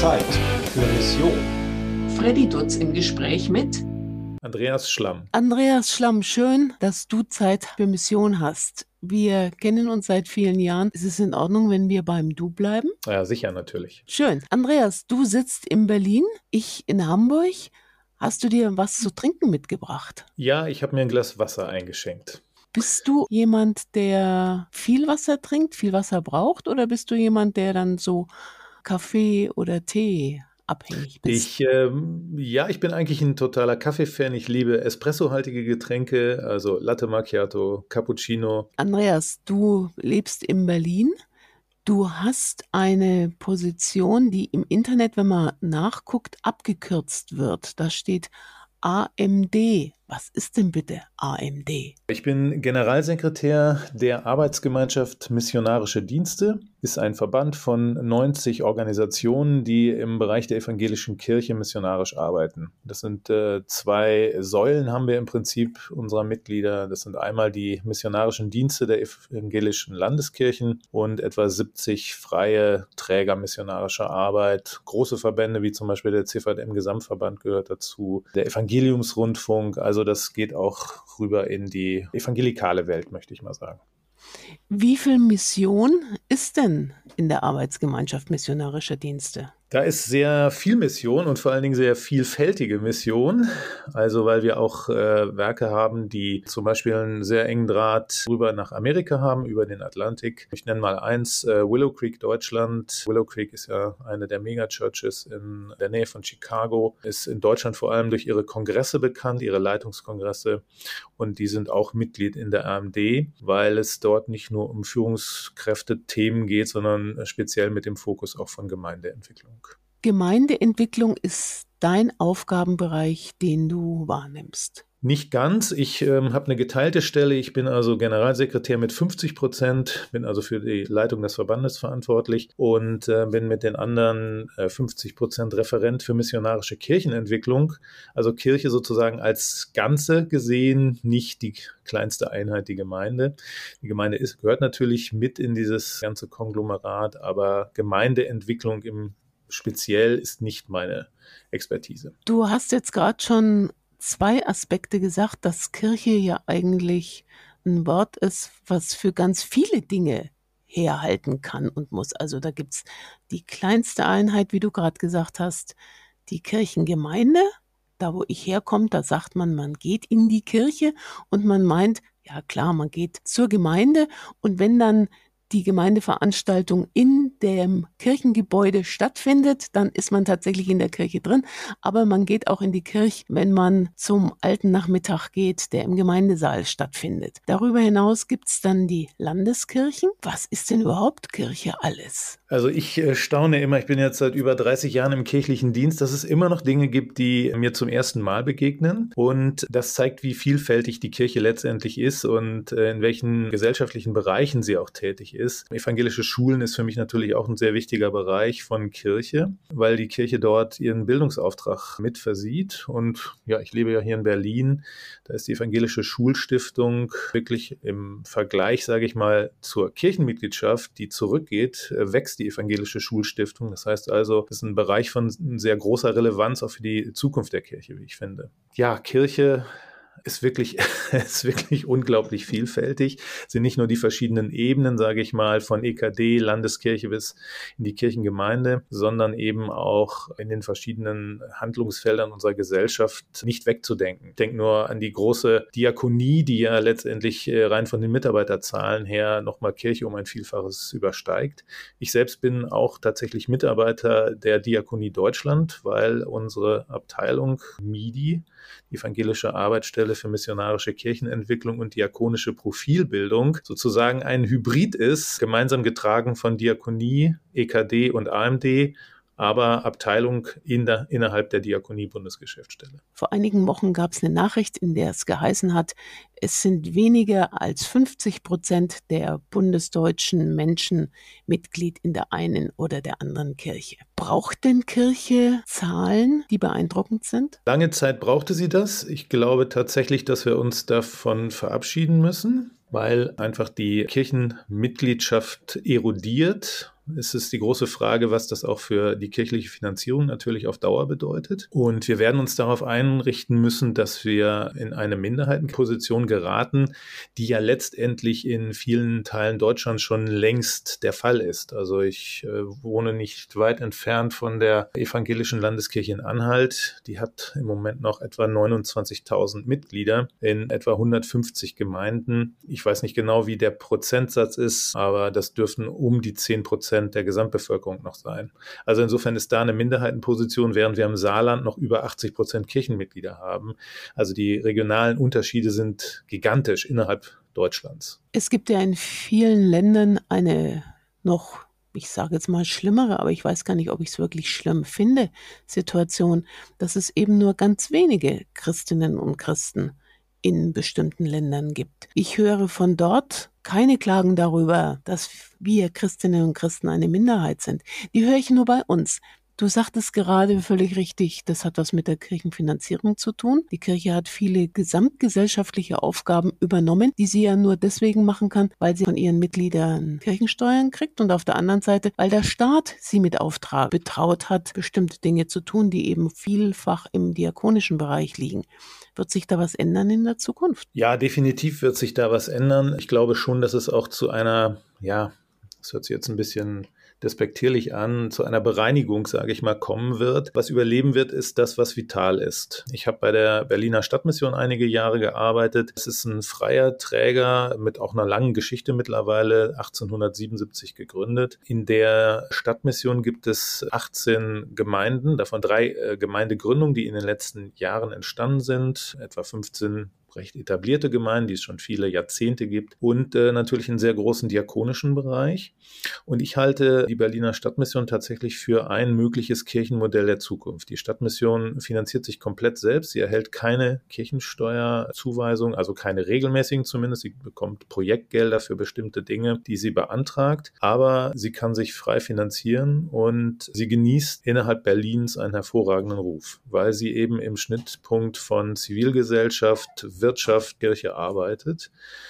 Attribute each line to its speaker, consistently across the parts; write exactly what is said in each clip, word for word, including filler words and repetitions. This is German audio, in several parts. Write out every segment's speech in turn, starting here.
Speaker 1: Zeit für Mission.
Speaker 2: Freddy Dutz im Gespräch mit
Speaker 3: Andreas Schlamm.
Speaker 4: Andreas Schlamm, schön, dass du Zeit für Mission hast. Wir kennen uns seit vielen Jahren. Ist es in Ordnung, wenn wir beim Du bleiben?
Speaker 3: Ja, sicher, natürlich.
Speaker 4: Schön. Andreas, du sitzt in Berlin, ich in Hamburg. Hast du dir was zu trinken mitgebracht?
Speaker 3: Ja, ich habe mir ein Glas Wasser eingeschenkt.
Speaker 4: Bist du jemand, der viel Wasser trinkt, viel Wasser braucht? Oder bist du jemand, der dann so Kaffee oder Tee abhängig bist?
Speaker 3: Ich, ähm, ja, ich bin eigentlich ein totaler Kaffee-Fan. Ich liebe espressohaltige Getränke, also Latte Macchiato, Cappuccino.
Speaker 4: Andreas, du lebst in Berlin. Du hast eine Position, die im Internet, wenn man nachguckt, abgekürzt wird. Da steht A M D. Was ist denn bitte A M D?
Speaker 3: Ich bin Generalsekretär der Arbeitsgemeinschaft Missionarische Dienste. Ist ein Verband von neunzig Organisationen, die im Bereich der evangelischen Kirche missionarisch arbeiten. Das sind äh, zwei Säulen, haben wir im Prinzip unserer Mitglieder. Das sind einmal die missionarischen Dienste der evangelischen Landeskirchen und etwa siebzig freie Träger missionarischer Arbeit. Große Verbände wie zum Beispiel der C V M-Gesamtverband gehört dazu, der Evangeliumsrundfunk. Also das geht auch rüber in die evangelikale Welt, möchte ich mal sagen.
Speaker 4: Wie viel Mission ist denn in der Arbeitsgemeinschaft missionarischer Dienste?
Speaker 3: Da ist sehr viel Mission und vor allen Dingen sehr vielfältige Mission. Also weil wir auch äh, Werke haben, die zum Beispiel einen sehr engen Draht rüber nach Amerika haben, über den Atlantik. Ich nenne mal eins, äh, Willow Creek, Deutschland. Willow Creek ist ja eine der Megachurches in der Nähe von Chicago, ist in Deutschland vor allem durch ihre Kongresse bekannt, ihre Leitungskongresse. Und die sind auch Mitglied in der A M D, weil es dort nicht nur um Führungskräfte-Themen geht, sondern speziell mit dem Fokus auch von Gemeindeentwicklung.
Speaker 4: Gemeindeentwicklung ist dein Aufgabenbereich, den du wahrnimmst.
Speaker 3: Nicht ganz. Ich ähm, habe eine geteilte Stelle. Ich bin also Generalsekretär mit fünfzig Prozent, bin also für die Leitung des Verbandes verantwortlich und äh, bin mit den anderen äh, fünfzig Prozent Referent für missionarische Kirchenentwicklung. Also Kirche sozusagen als Ganze gesehen, nicht die kleinste Einheit, die Gemeinde. Die Gemeinde ist, gehört natürlich mit in dieses ganze Konglomerat, aber Gemeindeentwicklung im Speziell ist nicht meine Expertise.
Speaker 4: Du hast jetzt gerade schon zwei Aspekte gesagt, dass Kirche ja eigentlich ein Wort ist, was für ganz viele Dinge herhalten kann und muss. Also da gibt es die kleinste Einheit, wie du gerade gesagt hast, die Kirchengemeinde. Da, wo ich herkomme, da sagt man, man geht in die Kirche und man meint, ja klar, man geht zur Gemeinde und wenn dann die Gemeindeveranstaltung in dem Kirchengebäude stattfindet, dann ist man tatsächlich in der Kirche drin. Aber man geht auch in die Kirche, wenn man zum alten Nachmittag geht, der im Gemeindesaal stattfindet. Darüber hinaus gibt es dann die Landeskirchen. Was ist denn überhaupt Kirche alles?
Speaker 3: Also ich äh, staune immer, ich bin jetzt seit über dreißig Jahren im kirchlichen Dienst, dass es immer noch Dinge gibt, die mir zum ersten Mal begegnen. Und das zeigt, wie vielfältig die Kirche letztendlich ist und äh, in welchen gesellschaftlichen Bereichen sie auch tätig ist. Ist. Evangelische Schulen ist für mich natürlich auch ein sehr wichtiger Bereich von Kirche, weil die Kirche dort ihren Bildungsauftrag mit versieht. Und ja, ich lebe ja hier in Berlin. Da ist die Evangelische Schulstiftung wirklich im Vergleich, sage ich mal, zur Kirchenmitgliedschaft, die zurückgeht, wächst die Evangelische Schulstiftung. Das heißt also, das ist ein Bereich von sehr großer Relevanz auch für die Zukunft der Kirche, wie ich finde. Ja, Kirche ist wirklich, ist wirklich unglaublich vielfältig. Es sind nicht nur die verschiedenen Ebenen, sage ich mal, von E K D, Landeskirche bis in die Kirchengemeinde, sondern eben auch in den verschiedenen Handlungsfeldern unserer Gesellschaft nicht wegzudenken. Denk nur an die große Diakonie, die ja letztendlich rein von den Mitarbeiterzahlen her nochmal Kirche um ein Vielfaches übersteigt. Ich selbst bin auch tatsächlich Mitarbeiter der Diakonie Deutschland, weil unsere Abteilung M I D I, die Evangelische Arbeitsstelle für missionarische Kirchenentwicklung und diakonische Profilbildung, sozusagen ein Hybrid ist, gemeinsam getragen von Diakonie, E K D und A M D, aber Abteilung in der, innerhalb der Diakonie-Bundesgeschäftsstelle.
Speaker 4: Vor einigen Wochen gab es eine Nachricht, in der es geheißen hat, es sind weniger als fünfzig Prozent der bundesdeutschen Menschen Mitglied in der einen oder der anderen Kirche. Braucht denn Kirche Zahlen, die beeindruckend sind?
Speaker 3: Lange Zeit brauchte sie das. Ich glaube tatsächlich, dass wir uns davon verabschieden müssen, weil einfach die Kirchenmitgliedschaft erodiert. ist es die große Frage, was das auch für die kirchliche Finanzierung natürlich auf Dauer bedeutet. Und wir werden uns darauf einrichten müssen, dass wir in eine Minderheitenposition geraten, die ja letztendlich in vielen Teilen Deutschlands schon längst der Fall ist. Also ich äh, wohne nicht weit entfernt von der evangelischen Landeskirche in Anhalt. Die hat im Moment noch etwa neunundzwanzigtausend Mitglieder in etwa hundertfünfzig Gemeinden. Ich weiß nicht genau, wie der Prozentsatz ist, aber das dürften um die zehn Prozent der Gesamtbevölkerung noch sein. Also insofern ist da eine Minderheitenposition, während wir im Saarland noch über achtzig Prozent Kirchenmitglieder haben. Also die regionalen Unterschiede sind gigantisch innerhalb Deutschlands.
Speaker 4: Es gibt ja in vielen Ländern eine noch, ich sage jetzt mal schlimmere, aber ich weiß gar nicht, ob ich es wirklich schlimm finde, Situation, dass es eben nur ganz wenige Christinnen und Christen in bestimmten Ländern gibt. Ich höre von dort keine Klagen darüber, dass wir Christinnen und Christen eine Minderheit sind. Die höre ich nur bei uns. Du sagtest gerade völlig richtig, das hat was mit der Kirchenfinanzierung zu tun. Die Kirche hat viele gesamtgesellschaftliche Aufgaben übernommen, die sie ja nur deswegen machen kann, weil sie von ihren Mitgliedern Kirchensteuern kriegt und auf der anderen Seite, weil der Staat sie mit Auftrag betraut hat, bestimmte Dinge zu tun, die eben vielfach im diakonischen Bereich liegen. Wird sich da was ändern in der Zukunft?
Speaker 3: Ja, definitiv wird sich da was ändern. Ich glaube schon, dass es auch zu einer, ja, das hört sich jetzt ein bisschen despektierlich an, zu einer Bereinigung, sage ich mal, kommen wird. Was überleben wird, ist das, was vital ist. Ich habe bei der Berliner Stadtmission einige Jahre gearbeitet. Es ist ein freier Träger mit auch einer langen Geschichte mittlerweile, achtzehnhundertsiebenundsiebzig gegründet. In der Stadtmission gibt es achtzehn Gemeinden, davon drei äh, Gemeindegründungen, die in den letzten Jahren entstanden sind, etwa fünfzehn recht etablierte Gemeinden, die es schon viele Jahrzehnte gibt und äh, natürlich einen sehr großen diakonischen Bereich. Und ich halte die Berliner Stadtmission tatsächlich für ein mögliches Kirchenmodell der Zukunft. Die Stadtmission finanziert sich komplett selbst. Sie erhält keine Kirchensteuerzuweisung, also keine regelmäßigen zumindest. Sie bekommt Projektgelder für bestimmte Dinge, die sie beantragt. Aber sie kann sich frei finanzieren und sie genießt innerhalb Berlins einen hervorragenden Ruf, weil sie eben im Schnittpunkt von Zivilgesellschaft, Wirtschaft, Kirche arbeitet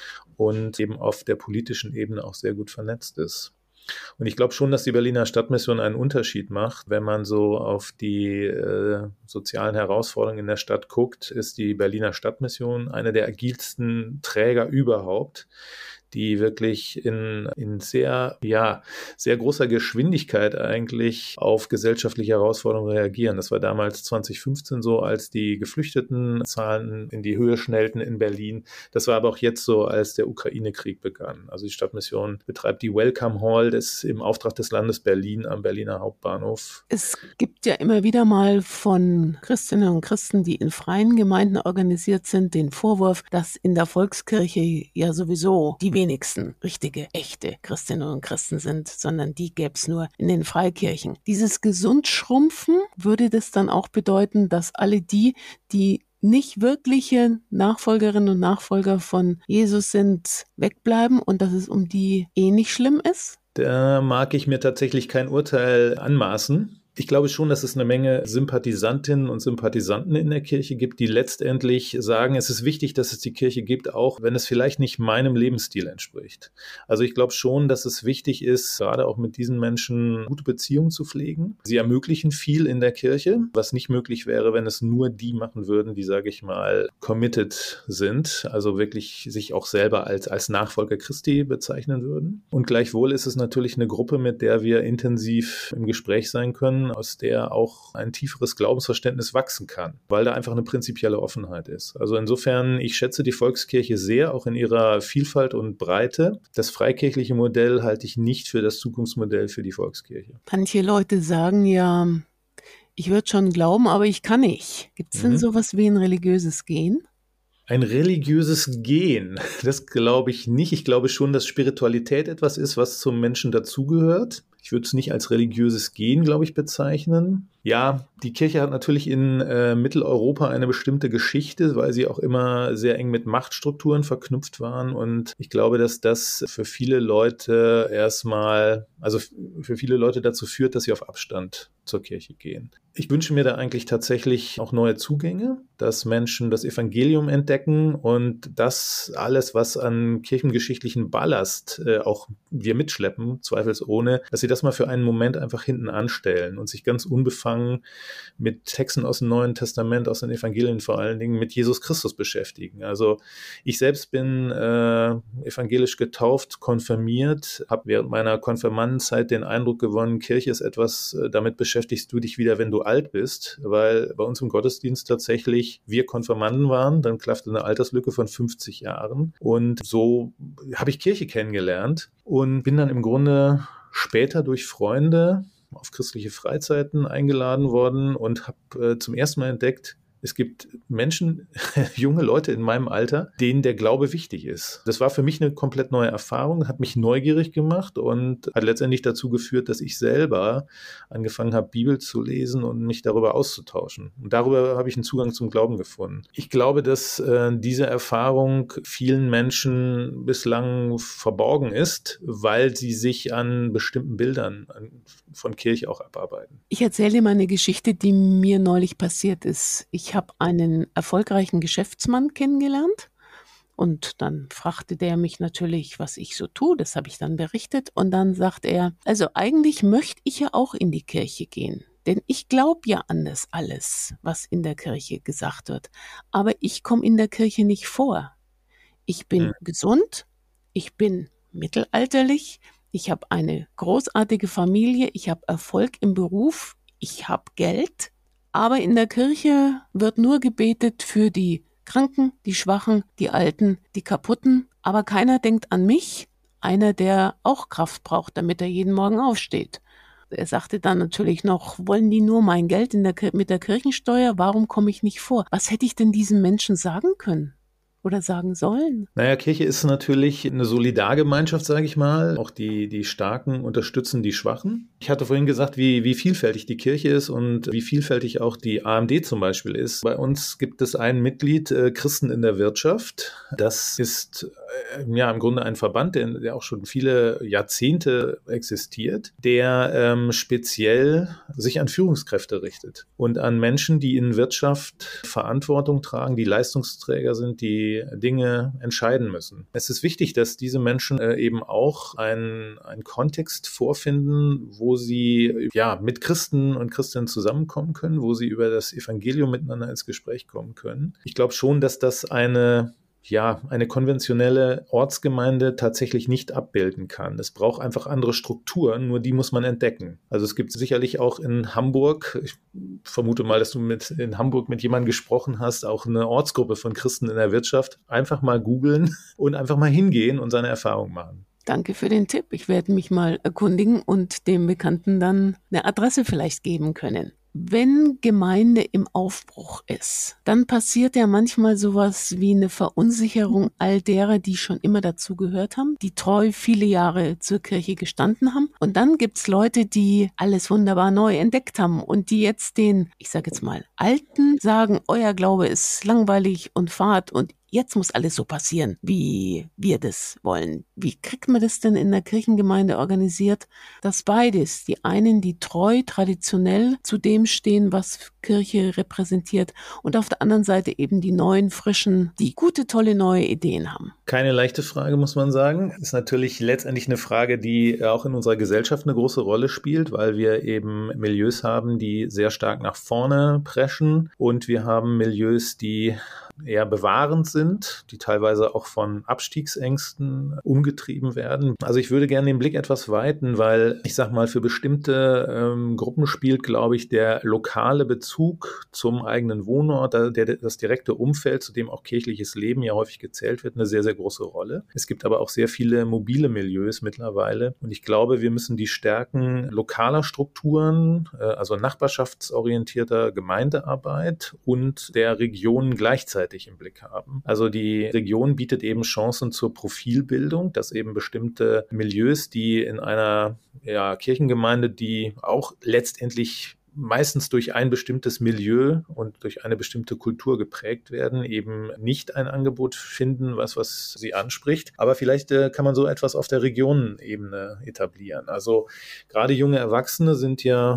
Speaker 3: und eben auf der politischen Ebene auch sehr gut vernetzt ist. Und ich glaube schon, dass die Berliner Stadtmission einen Unterschied macht. Wenn man so auf die äh, sozialen Herausforderungen in der Stadt guckt, ist die Berliner Stadtmission eine der agilsten Träger überhaupt, die wirklich in, in sehr, ja, sehr großer Geschwindigkeit eigentlich auf gesellschaftliche Herausforderungen reagieren. Das war damals zwanzig fünfzehn so, als die Geflüchtetenzahlen in die Höhe schnellten in Berlin. Das war aber auch jetzt so, als der Ukraine-Krieg begann. Also die Stadtmission betreibt die Welcome Hall des, im Auftrag des Landes Berlin am Berliner Hauptbahnhof.
Speaker 4: Es gibt ja immer wieder mal von Christinnen und Christen, die in freien Gemeinden organisiert sind, den Vorwurf, dass in der Volkskirche ja sowieso die wenigsten richtige, echte Christinnen und Christen sind, sondern die gäbe es nur in den Freikirchen. Dieses Gesundschrumpfen, würde das dann auch bedeuten, dass alle die, die nicht wirkliche Nachfolgerinnen und Nachfolger von Jesus sind, wegbleiben und dass es um die eh nicht schlimm ist?
Speaker 3: Da mag ich mir tatsächlich kein Urteil anmaßen. Ich glaube schon, dass es eine Menge Sympathisantinnen und Sympathisanten in der Kirche gibt, die letztendlich sagen, es ist wichtig, dass es die Kirche gibt, auch wenn es vielleicht nicht meinem Lebensstil entspricht. Also ich glaube schon, dass es wichtig ist, gerade auch mit diesen Menschen gute Beziehungen zu pflegen. Sie ermöglichen viel in der Kirche, was nicht möglich wäre, wenn es nur die machen würden, die, sage ich mal, committed sind, also wirklich sich auch selber als, als Nachfolger Christi bezeichnen würden. Und gleichwohl ist es natürlich eine Gruppe, mit der wir intensiv im Gespräch sein können, aus der auch ein tieferes Glaubensverständnis wachsen kann, weil da einfach eine prinzipielle Offenheit ist. Also insofern, ich schätze die Volkskirche sehr, auch in ihrer Vielfalt und Breite. Das freikirchliche Modell halte ich nicht für das Zukunftsmodell für die Volkskirche.
Speaker 4: Manche Leute sagen ja, ich würde schon glauben, aber ich kann nicht. Gibt es denn mhm. sowas wie ein religiöses Gen?
Speaker 3: Ein religiöses Gen, das glaube ich nicht. Ich glaube schon, dass Spiritualität etwas ist, was zum Menschen dazugehört. Ich würde es nicht als religiöses Gen, glaube ich, bezeichnen. Ja, die Kirche hat natürlich in äh, Mitteleuropa eine bestimmte Geschichte, weil sie auch immer sehr eng mit Machtstrukturen verknüpft waren. Und ich glaube, dass das für viele Leute erstmal, also für viele Leute dazu führt, dass sie auf Abstand zur Kirche gehen. Ich wünsche mir da eigentlich tatsächlich auch neue Zugänge, dass Menschen das Evangelium entdecken und das alles, was an kirchengeschichtlichen Ballast äh, auch wir mitschleppen, zweifelsohne, dass sie das mal für einen Moment einfach hinten anstellen und sich ganz unbefangen mit Texten aus dem Neuen Testament, aus den Evangelien vor allen Dingen, mit Jesus Christus beschäftigen. Also ich selbst bin äh, evangelisch getauft, konfirmiert, habe während meiner Konfirmandenzeit den Eindruck gewonnen, Kirche ist etwas, äh, damit beschäftigst du dich wieder, wenn du alt bist, weil bei uns im Gottesdienst tatsächlich wir Konfirmanden waren, dann klaffte eine Alterslücke von fünfzig Jahren und so habe ich Kirche kennengelernt und bin dann im Grunde später durch Freunde auf christliche Freizeiten eingeladen worden und habe äh, zum ersten Mal entdeckt, es gibt Menschen, junge Leute in meinem Alter, denen der Glaube wichtig ist. Das war für mich eine komplett neue Erfahrung, hat mich neugierig gemacht und hat letztendlich dazu geführt, dass ich selber angefangen habe, Bibel zu lesen und mich darüber auszutauschen. Und darüber habe ich einen Zugang zum Glauben gefunden. Ich glaube, dass äh, diese Erfahrung vielen Menschen bislang verborgen ist, weil sie sich an bestimmten Bildern von Kirche auch abarbeiten.
Speaker 4: Ich erzähle dir mal eine Geschichte, die mir neulich passiert ist. Ich habe einen erfolgreichen Geschäftsmann kennengelernt und dann fragte der mich natürlich, was ich so tue. Das habe ich dann berichtet und dann sagt er, also eigentlich möchte ich ja auch in die Kirche gehen, denn ich glaube ja an das alles, was in der Kirche gesagt wird. Aber ich komme in der Kirche nicht vor. Ich bin hm. gesund, ich bin mittelalterlich, ich habe eine großartige Familie, ich habe Erfolg im Beruf, ich habe Geld. Aber in der Kirche wird nur gebetet für die Kranken, die Schwachen, die Alten, die Kaputten. Aber keiner denkt an mich, einer, der auch Kraft braucht, damit er jeden Morgen aufsteht. Er sagte dann natürlich noch, wollen die nur mein Geld in der, mit der Kirchensteuer? Warum komme ich nicht vor? Was hätte ich denn diesen Menschen sagen können? Oder sagen sollen?
Speaker 3: Naja, Kirche ist natürlich eine Solidargemeinschaft, sage ich mal. Auch die, die Starken unterstützen die Schwachen. Ich hatte vorhin gesagt, wie, wie vielfältig die Kirche ist und wie vielfältig auch die A M D zum Beispiel ist. Bei uns gibt es ein Mitglied, äh, Christen in der Wirtschaft. Das ist äh, ja im Grunde ein Verband, der, der auch schon viele Jahrzehnte existiert, der ähm, speziell sich an Führungskräfte richtet und an Menschen, die in Wirtschaft Verantwortung tragen, die Leistungsträger sind, die Dinge entscheiden müssen. Es ist wichtig, dass diese Menschen äh, eben auch einen, einen Kontext vorfinden, wo sie ja mit Christen und Christinnen zusammenkommen können, wo sie über das Evangelium miteinander ins Gespräch kommen können. Ich glaube schon, dass das eine ja, eine konventionelle Ortsgemeinde tatsächlich nicht abbilden kann. Es braucht einfach andere Strukturen, nur die muss man entdecken. Also es gibt sicherlich auch in Hamburg, ich vermute mal, dass du mit in Hamburg mit jemandem gesprochen hast, auch eine Ortsgruppe von Christen in der Wirtschaft. Einfach mal googeln und einfach mal hingehen und seine Erfahrungen machen.
Speaker 4: Danke für den Tipp. Ich werde mich mal erkundigen und dem Bekannten dann eine Adresse vielleicht geben können. Wenn Gemeinde im Aufbruch ist, dann passiert ja manchmal sowas wie eine Verunsicherung all derer, die schon immer dazu gehört haben, die treu viele Jahre zur Kirche gestanden haben. Und dann gibt's Leute, die alles wunderbar neu entdeckt haben und die jetzt den, ich sage jetzt mal, Alten sagen, euer Glaube ist langweilig und fad und jetzt muss alles so passieren, wie wir das wollen. Wie kriegt man das denn in der Kirchengemeinde organisiert, dass beides, die einen, die treu traditionell zu dem stehen, was Kirche repräsentiert, und auf der anderen Seite eben die neuen, frischen, die gute, tolle neue Ideen haben?
Speaker 3: Keine leichte Frage, muss man sagen. Ist natürlich letztendlich eine Frage, die auch in unserer Gesellschaft eine große Rolle spielt, weil wir eben Milieus haben, die sehr stark nach vorne preschen, und wir haben Milieus, die eher bewahrend sind, die teilweise auch von Abstiegsängsten umgetrieben werden. Also ich würde gerne den Blick etwas weiten, weil ich sag mal, für bestimmte ähm, Gruppen spielt, glaube ich, der lokale Bezug zum eigenen Wohnort, der, der, das direkte Umfeld, zu dem auch kirchliches Leben ja häufig gezählt wird, eine sehr, sehr große Rolle. Es gibt aber auch sehr viele mobile Milieus mittlerweile, und ich glaube, wir müssen die Stärken lokaler Strukturen, äh, also nachbarschaftsorientierter Gemeindearbeit und der Regionen gleichzeitig im Blick haben. Also die Region bietet eben Chancen zur Profilbildung, dass eben bestimmte Milieus, die in einer ja, Kirchengemeinde, die auch letztendlich meistens durch ein bestimmtes Milieu und durch eine bestimmte Kultur geprägt werden, eben nicht ein Angebot finden, was, was sie anspricht. Aber vielleicht äh, kann man so etwas auf der Regionenebene etablieren. Also gerade junge Erwachsene sind ja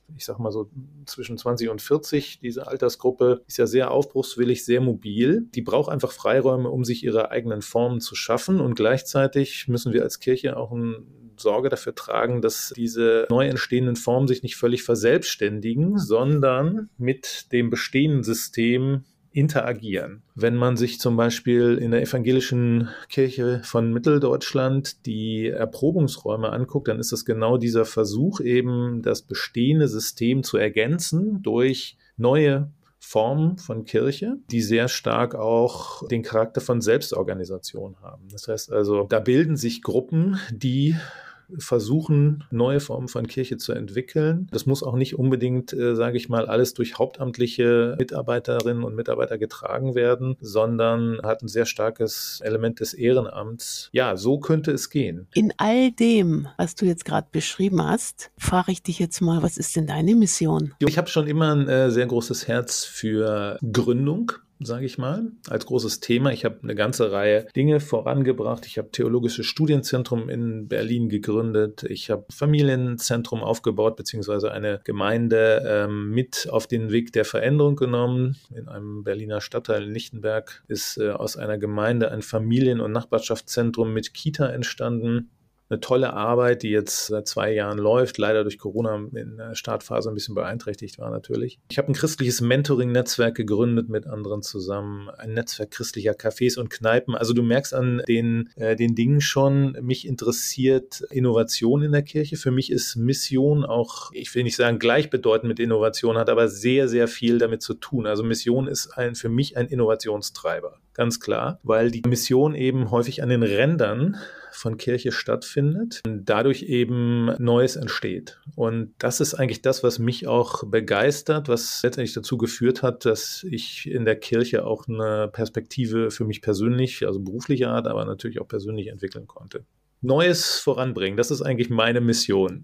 Speaker 3: ich sag mal so zwischen zwanzig und vierzig, diese Altersgruppe, ist ja sehr aufbruchswillig, sehr mobil. Die braucht einfach Freiräume, um sich ihre eigenen Formen zu schaffen. Und gleichzeitig müssen wir als Kirche auch ein Sorge dafür tragen, dass diese neu entstehenden Formen sich nicht völlig verselbstständigen, sondern mit dem bestehenden System interagieren. Wenn man sich zum Beispiel in der evangelischen Kirche von Mitteldeutschland die Erprobungsräume anguckt, dann ist es genau dieser Versuch, eben das bestehende System zu ergänzen durch neue Formen von Kirche, die sehr stark auch den Charakter von Selbstorganisation haben. Das heißt also, da bilden sich Gruppen, die versuchen, neue Formen von Kirche zu entwickeln. Das muss auch nicht unbedingt, äh, sage ich mal, alles durch hauptamtliche Mitarbeiterinnen und Mitarbeiter getragen werden, sondern hat ein sehr starkes Element des Ehrenamts. Ja, so könnte es gehen.
Speaker 4: In all dem, was du jetzt gerade beschrieben hast, frage ich dich jetzt mal, was ist denn deine Mission?
Speaker 3: Ich habe schon immer ein äh, sehr großes Herz für Gründung, sage ich mal, als großes Thema. Ich habe eine ganze Reihe Dinge vorangebracht. Ich habe Theologisches Studienzentrum in Berlin gegründet. Ich habe Familienzentrum aufgebaut, beziehungsweise eine Gemeinde ähm, mit auf den Weg der Veränderung genommen. In einem Berliner Stadtteil in Lichtenberg ist äh, aus einer Gemeinde ein Familien- und Nachbarschaftszentrum mit Kita entstanden. Eine tolle Arbeit, die jetzt seit zwei Jahren läuft, leider durch Corona in der Startphase ein bisschen beeinträchtigt war natürlich. Ich habe ein christliches Mentoring-Netzwerk gegründet mit anderen zusammen, ein Netzwerk christlicher Cafés und Kneipen. Also du merkst an den, äh, den Dingen schon, mich interessiert Innovation in der Kirche. Für mich ist Mission auch, ich will nicht sagen gleichbedeutend mit Innovation, hat aber sehr, sehr viel damit zu tun. Also Mission ist ein, für mich ein Innovationstreiber, ganz klar, weil die Mission eben häufig an den Rändern von Kirche stattfindet und dadurch eben Neues entsteht. Und das ist eigentlich das, was mich auch begeistert, was letztendlich dazu geführt hat, dass ich in der Kirche auch eine Perspektive für mich persönlich, also beruflicher Art, aber natürlich auch persönlich entwickeln konnte. Neues voranbringen, das ist eigentlich meine Mission.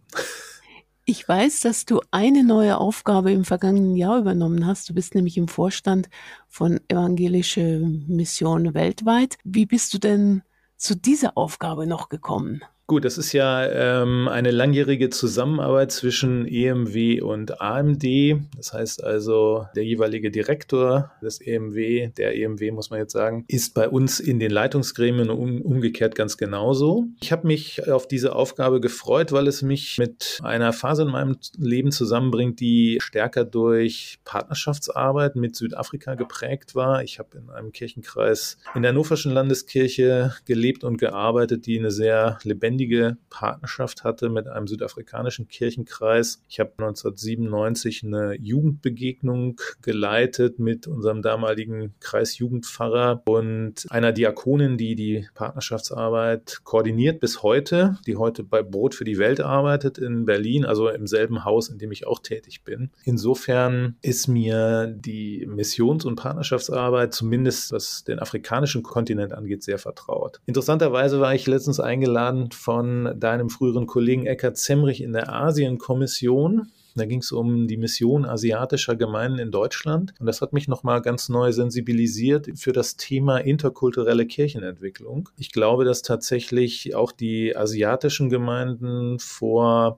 Speaker 4: Ich weiß, dass du eine neue Aufgabe im vergangenen Jahr übernommen hast. Du bist nämlich im Vorstand von Evangelische Mission weltweit. Wie bist du denn zu dieser Aufgabe noch gekommen?
Speaker 3: Gut, das ist ja ähm, eine langjährige Zusammenarbeit zwischen E M W und A M D. Das heißt also, der jeweilige Direktor des E M W, der E M W muss man jetzt sagen, ist bei uns in den Leitungsgremien um, umgekehrt ganz genauso. Ich habe mich auf diese Aufgabe gefreut, weil es mich mit einer Phase in meinem Leben zusammenbringt, die stärker durch Partnerschaftsarbeit mit Südafrika geprägt war. Ich habe in einem Kirchenkreis in der Hannoverschen Landeskirche gelebt und gearbeitet, die eine sehr lebendige Partnerschaft hatte mit einem südafrikanischen Kirchenkreis. Ich habe neunzehnhundertsiebenundneunzig eine Jugendbegegnung geleitet mit unserem damaligen Kreisjugendpfarrer und einer Diakonin, die die Partnerschaftsarbeit koordiniert bis heute, die heute bei Brot für die Welt arbeitet in Berlin, also im selben Haus, in dem ich auch tätig bin. Insofern ist mir die Missions- und Partnerschaftsarbeit, zumindest was den afrikanischen Kontinent angeht, sehr vertraut. Interessanterweise war ich letztens eingeladen von deinem früheren Kollegen Eckhard Zemrich in der Asienkommission. Da ging es um die Mission asiatischer Gemeinden in Deutschland. Und das hat mich nochmal ganz neu sensibilisiert für das Thema interkulturelle Kirchenentwicklung. Ich glaube, dass tatsächlich auch die asiatischen Gemeinden vor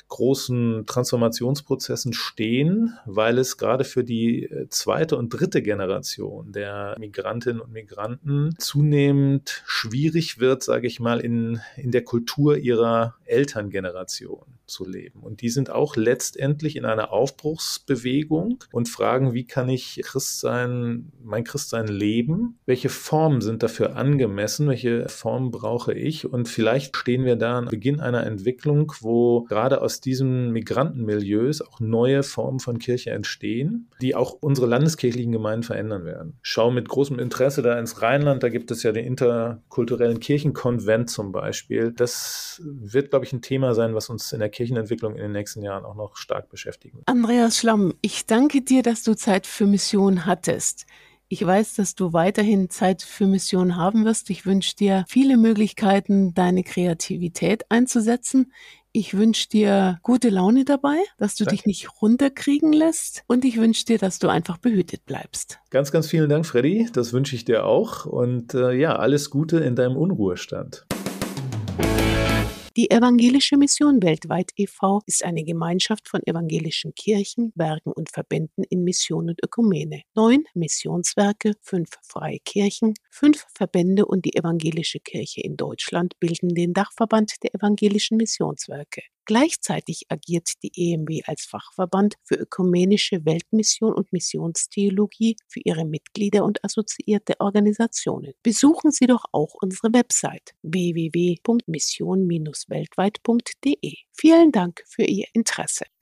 Speaker 3: großen Transformationsprozessen stehen, weil es gerade für die zweite und dritte Generation der Migrantinnen und Migranten zunehmend schwierig wird, sage ich mal, in, in der Kultur ihrer Elterngeneration zu leben. Und die sind auch letztendlich in einer Aufbruchsbewegung und fragen, wie kann ich Christsein, mein Christsein leben? Welche Formen sind dafür angemessen? Welche Formen brauche ich? Und vielleicht stehen wir da am Beginn einer Entwicklung, wo gerade aus diesen Migrantenmilieus auch neue Formen von Kirche entstehen, die auch unsere landeskirchlichen Gemeinden verändern werden. Ich schaue mit großem Interesse da ins Rheinland, da gibt es ja den interkulturellen Kirchenkonvent zum Beispiel. Das wird, glaube ich, ein Thema sein, was uns in der Kirchenentwicklung in den nächsten Jahren auch noch stark beschäftigen.
Speaker 4: Andreas Schlamm, ich danke dir, dass du Zeit für Mission hattest. Ich weiß, dass du weiterhin Zeit für Mission haben wirst. Ich wünsche dir viele Möglichkeiten, deine Kreativität einzusetzen. Ich wünsche dir gute Laune dabei, dass du Danke. Dich nicht runterkriegen lässt. Und ich wünsche dir, dass du einfach behütet bleibst.
Speaker 3: Ganz, ganz vielen Dank, Freddy. Das wünsche ich dir auch. Und äh, ja, alles Gute in deinem Unruhestand.
Speaker 4: Die Evangelische Mission Weltweit e V ist eine Gemeinschaft von evangelischen Kirchen, Werken und Verbänden in Mission und Ökumene. Neun Missionswerke, fünf freie Kirchen, fünf Verbände und die Evangelische Kirche in Deutschland bilden den Dachverband der evangelischen Missionswerke. Gleichzeitig agiert die E M W als Fachverband für ökumenische Weltmission und Missionstheologie für ihre Mitglieder und assoziierte Organisationen. Besuchen Sie doch auch unsere Website w w w punkt mission Bindestrich weltweit punkt de. Vielen Dank für Ihr Interesse.